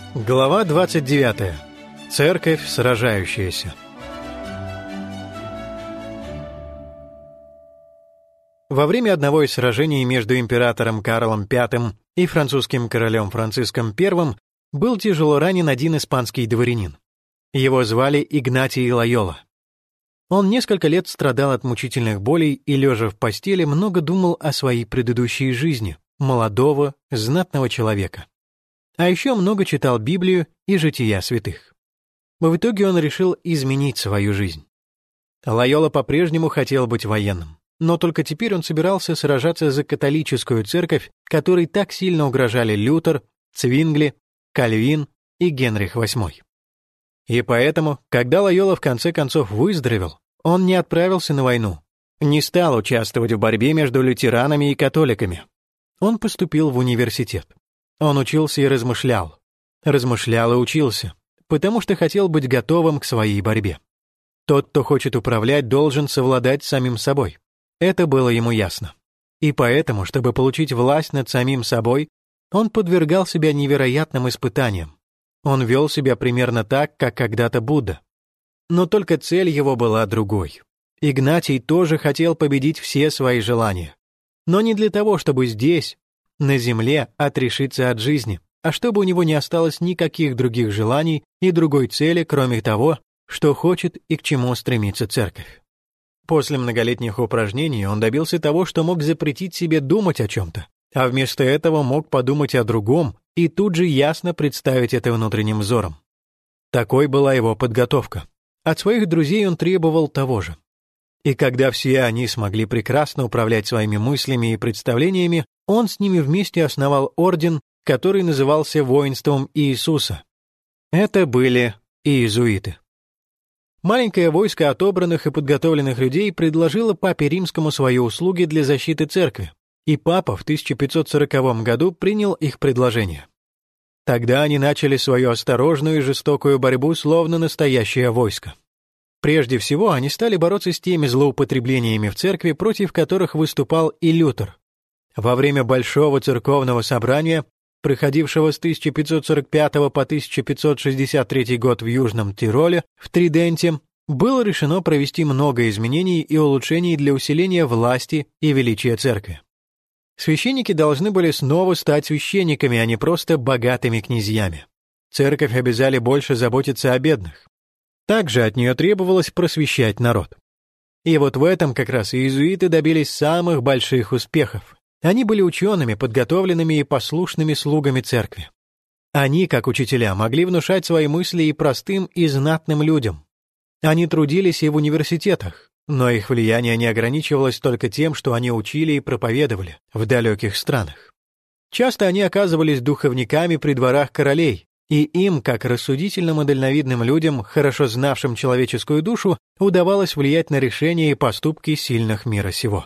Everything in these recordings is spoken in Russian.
Глава 29. Церковь сражающаяся. Во время одного из сражений между императором Карлом V и французским королем Франциском I был тяжело ранен один испанский дворянин. Его звали Игнатий Лойола. Он несколько лет страдал от мучительных болей и, лежа в постели, много думал о своей предыдущей жизни, молодого, знатного человека. А еще много читал Библию и жития святых. В итоге он решил изменить свою жизнь. Лойола по-прежнему хотел быть военным, но только теперь он собирался сражаться за католическую церковь, которой так сильно угрожали Лютер, Цвингли, Кальвин и Генрих VIII. И поэтому, когда Лойола в конце концов выздоровел, он не отправился на войну, не стал участвовать в борьбе между лютеранами и католиками. Он поступил в университет. Он учился и размышлял. Размышлял и учился, потому что хотел быть готовым к своей борьбе. Тот, кто хочет управлять, должен совладать с самим собой. Это было ему ясно. И поэтому, чтобы получить власть над самим собой, он подвергал себя невероятным испытаниям. Он вел себя примерно так, как когда-то Будда. Но только цель его была другой. Игнатий тоже хотел победить все свои желания. Но не для того, чтобы здесь, на земле, отрешиться от жизни, а чтобы у него не осталось никаких других желаний и другой цели, кроме того, что хочет и к чему стремится церковь. После многолетних упражнений он добился того, что мог запретить себе думать о чем-то, а вместо этого мог подумать о другом и тут же ясно представить это внутренним взором. Такой была его подготовка. От своих друзей он требовал того же. И когда все они смогли прекрасно управлять своими мыслями и представлениями, он с ними вместе основал орден, который назывался Воинством Иисуса. Это были иезуиты. Маленькое войско отобранных и подготовленных людей предложило папе Римскому свои услуги для защиты церкви, и папа в 1540 году принял их предложение. Тогда они начали свою осторожную и жестокую борьбу, словно настоящее войско. Прежде всего, они стали бороться с теми злоупотреблениями в церкви, против которых выступал и Лютер. Во время Большого церковного собрания, проходившего с 1545 по 1563 год в Южном Тироле, в Триденте, было решено провести много изменений и улучшений для усиления власти и величия церкви. Священники должны были снова стать священниками, а не просто богатыми князьями. Церковь обязали больше заботиться о бедных. Также от нее требовалось просвещать народ. И вот в этом как раз иезуиты добились самых больших успехов. Они были учеными, подготовленными и послушными слугами церкви. Они, как учителя, могли внушать свои мысли и простым, и знатным людям. Они трудились и в университетах, но их влияние не ограничивалось только тем, что они учили и проповедовали в далеких странах. Часто они оказывались духовниками при дворах королей, и им, как рассудительным и дальновидным людям, хорошо знавшим человеческую душу, удавалось влиять на решения и поступки сильных мира сего.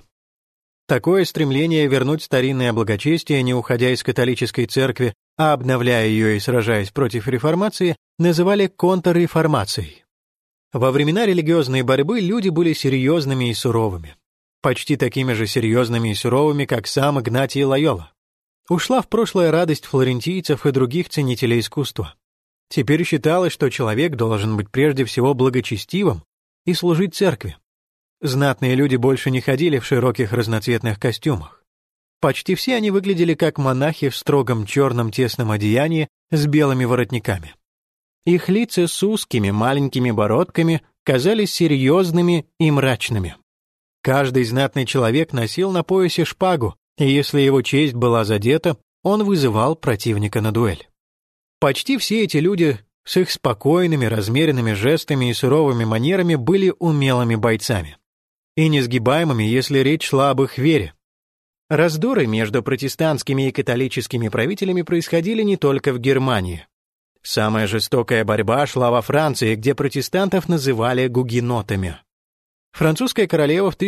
Такое стремление вернуть старинное благочестие, не уходя из католической церкви, а обновляя ее и сражаясь против реформации, называли контрреформацией. Во времена религиозной борьбы люди были серьезными и суровыми. Почти такими же серьезными и суровыми, как сам Игнатий Лойола. Ушла в прошлое радость флорентийцев и других ценителей искусства. Теперь считалось, что человек должен быть прежде всего благочестивым и служить церкви. Знатные люди больше не ходили в широких разноцветных костюмах. Почти все они выглядели как монахи в строгом черном тесном одеянии с белыми воротниками. Их лица с узкими маленькими бородками казались серьезными и мрачными. Каждый знатный человек носил на поясе шпагу, и если его честь была задета, он вызывал противника на дуэль. Почти все эти люди с их спокойными, размеренными жестами и суровыми манерами были умелыми бойцами. И несгибаемыми, если речь шла об их вере. Раздоры между протестантскими и католическими правителями происходили не только в Германии. Самая жестокая борьба шла во Франции, где протестантов называли гугенотами. Французская королева в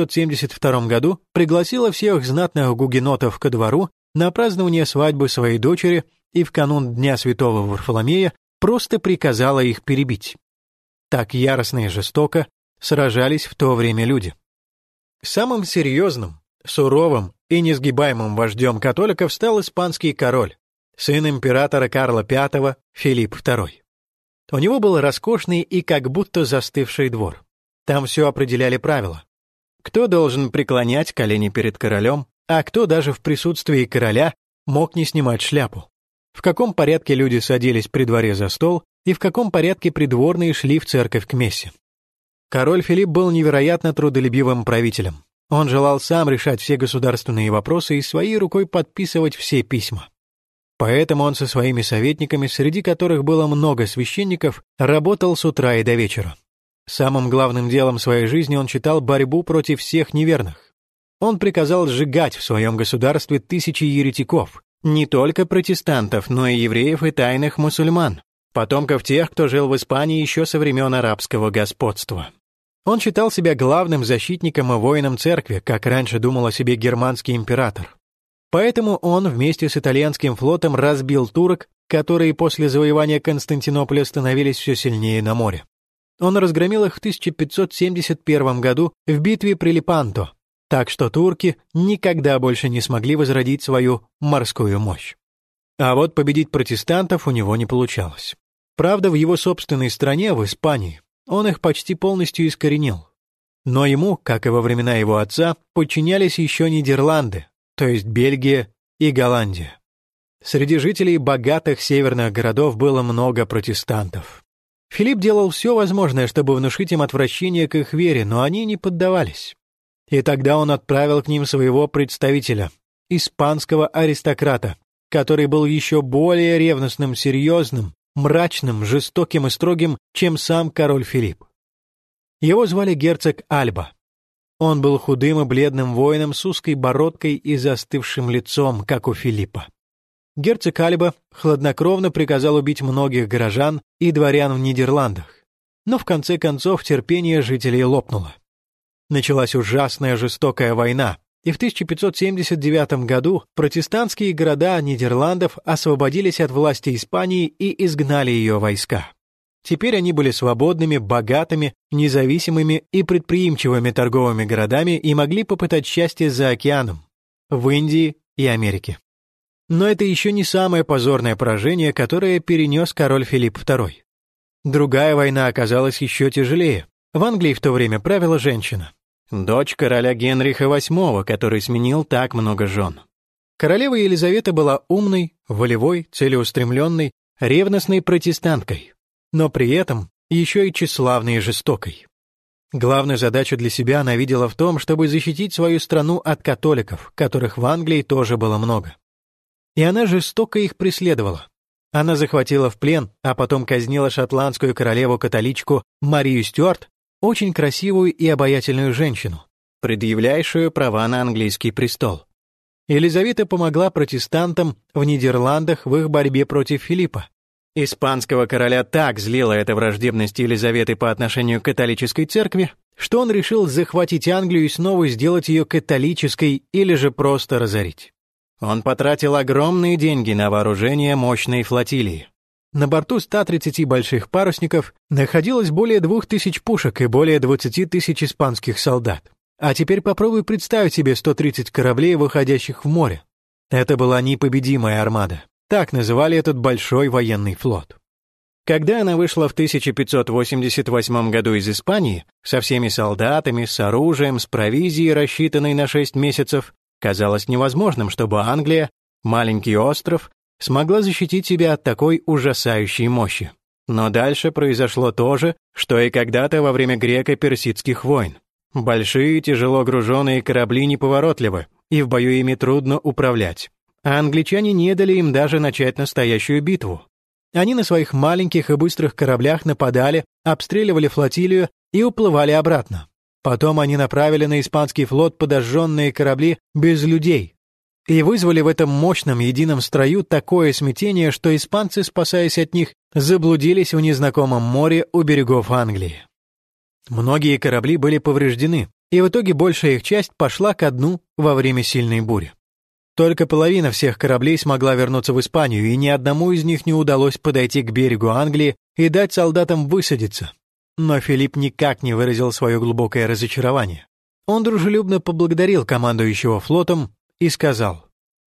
1572 году пригласила всех знатных гугенотов ко двору на празднование свадьбы своей дочери и в канун Дня Святого Варфоломея просто приказала их перебить. Так яростно и жестоко сражались в то время люди. Самым серьезным, суровым и несгибаемым вождем католиков стал испанский король, сын императора Карла V Филипп II. У него был роскошный и как будто застывший двор. Там все определяли правила. Кто должен преклонять колени перед королем, а кто даже в присутствии короля мог не снимать шляпу. В каком порядке люди садились при дворе за стол и в каком порядке придворные шли в церковь к мессе. Король Филипп был невероятно трудолюбивым правителем. Он желал сам решать все государственные вопросы и своей рукой подписывать все письма. Поэтому он со своими советниками, среди которых было много священников, работал с утра и до вечера. Самым главным делом своей жизни он считал борьбу против всех неверных. Он приказал сжигать в своем государстве тысячи еретиков, не только протестантов, но и евреев и тайных мусульман, потомков тех, кто жил в Испании еще со времен арабского господства. Он считал себя главным защитником и воином церкви, как раньше думал о себе германский император. Поэтому он вместе с итальянским флотом разбил турок, которые после завоевания Константинополя становились все сильнее на море. Он разгромил их в 1571 году в битве при Лепанто, так что турки никогда больше не смогли возродить свою морскую мощь. А вот победить протестантов у него не получалось. Правда, в его собственной стране, в Испании, он их почти полностью искоренил. Но ему, как и во времена его отца, подчинялись еще Нидерланды, то есть Бельгия и Голландия. Среди жителей богатых северных городов было много протестантов. Филипп делал все возможное, чтобы внушить им отвращение к их вере, но они не поддавались. И тогда он отправил к ним своего представителя, испанского аристократа, который был еще более ревностным, серьезным, мрачным, жестоким и строгим, чем сам король Филипп. Его звали герцог Альба. Он был худым и бледным воином с узкой бородкой и застывшим лицом, как у Филиппа. Герцог Альба хладнокровно приказал убить многих горожан и дворян в Нидерландах, но в конце концов терпение жителей лопнуло. Началась ужасная жестокая война, и в 1579 году протестантские города Нидерландов освободились от власти Испании и изгнали ее войска. Теперь они были свободными, богатыми, независимыми и предприимчивыми торговыми городами и могли попытать счастье за океаном, в Индии и Америке. Но это еще не самое позорное поражение, которое перенес король Филипп II. Другая война оказалась еще тяжелее. В Англии в то время правила женщина, дочь короля Генриха VIII, который сменил так много жен. Королева Елизавета была умной, волевой, целеустремленной, ревностной протестанткой, но при этом еще и тщеславной и жестокой. Главную задачу для себя она видела в том, чтобы защитить свою страну от католиков, которых в Англии тоже было много. И она жестоко их преследовала. Она захватила в плен, а потом казнила шотландскую королеву-католичку Марию Стюарт, очень красивую и обаятельную женщину, предъявляющую права на английский престол. Елизавета помогла протестантам в Нидерландах в их борьбе против Филиппа. Испанского короля так злила эта враждебность Елизаветы по отношению к католической церкви, что он решил захватить Англию и снова сделать ее католической или же просто разорить. Он потратил огромные деньги на вооружение мощной флотилии. На борту 130 больших парусников находилось более 2000 пушек и более 20 тысяч испанских солдат. А теперь попробуй представить себе 130 кораблей, выходящих в море. Это была непобедимая армада. Так называли этот большой военный флот. Когда она вышла в 1588 году из Испании, со всеми солдатами, с оружием, с провизией, рассчитанной на 6 месяцев, казалось невозможным, чтобы Англия, маленький остров, смогла защитить себя от такой ужасающей мощи. Но дальше произошло то же, что и когда-то во время греко-персидских войн. Большие, тяжело груженные корабли неповоротливы, и в бою ими трудно управлять. А англичане не дали им даже начать настоящую битву. Они на своих маленьких и быстрых кораблях нападали, обстреливали флотилию и уплывали обратно. Потом они направили на испанский флот подожженные корабли без людей и вызвали в этом мощном едином строю такое смятение, что испанцы, спасаясь от них, заблудились в незнакомом море у берегов Англии. Многие корабли были повреждены, и в итоге большая их часть пошла ко дну во время сильной бури. Только половина всех кораблей смогла вернуться в Испанию, и ни одному из них не удалось подойти к берегу Англии и дать солдатам высадиться. Но Филипп никак не выразил свое глубокое разочарование. Он дружелюбно поблагодарил командующего флотом и сказал: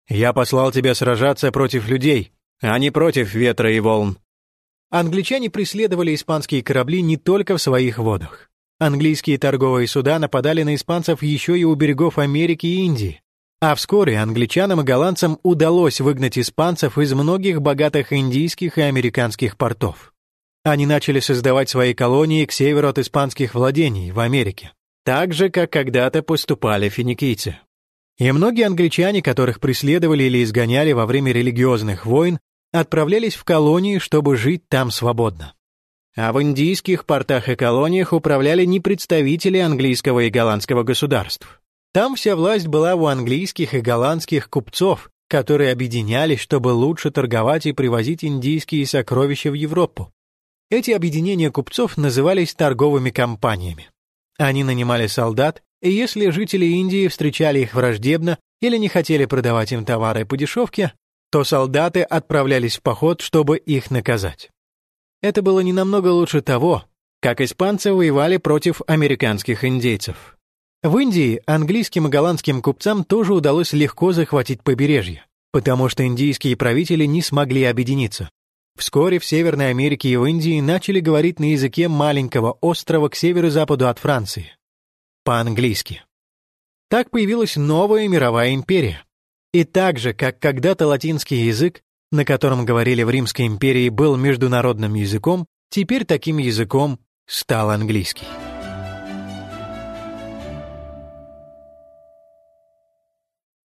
«Я послал тебя сражаться против людей, а не против ветра и волн». Англичане преследовали испанские корабли не только в своих водах. Английские торговые суда нападали на испанцев еще и у берегов Америки и Индии. А вскоре англичанам и голландцам удалось выгнать испанцев из многих богатых индийских и американских портов. Они начали создавать свои колонии к северу от испанских владений в Америке, так же, как когда-то поступали финикийцы. И многие англичане, которых преследовали или изгоняли во время религиозных войн, отправлялись в колонии, чтобы жить там свободно. А в индийских портах и колониях управляли не представители английского и голландского государств. Там вся власть была у английских и голландских купцов, которые объединялись, чтобы лучше торговать и привозить индийские сокровища в Европу. Эти объединения купцов назывались торговыми компаниями. Они нанимали солдат, и если жители Индии встречали их враждебно или не хотели продавать им товары по дешевке, то солдаты отправлялись в поход, чтобы их наказать. Это было не намного лучше того, как испанцы воевали против американских индейцев. В Индии английским и голландским купцам тоже удалось легко захватить побережье, потому что индийские правители не смогли объединиться. Вскоре в Северной Америке и в Индии начали говорить на языке маленького острова к северо-западу от Франции, по-английски. Так появилась новая мировая империя. И так же, как когда-то латинский язык, на котором говорили в Римской империи, был международным языком, теперь таким языком стал английский.